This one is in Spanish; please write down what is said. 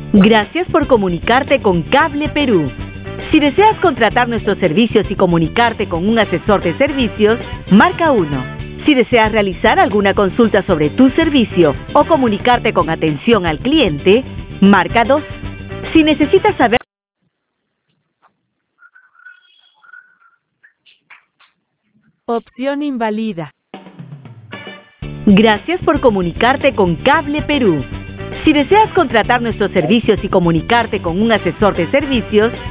Gracias por comunicarte con Cable Perú. Si deseas contratar nuestros servicios y comunicarte con un asesor de servicios, marca 1. Si deseas realizar alguna consulta sobre tu servicio o comunicarte con atención al cliente, marca 2. Si necesitas saber... Opción invalida. Gracias por comunicarte con Cable Perú. Si deseas contratar nuestros servicios y comunicarte con un asesor de servicios,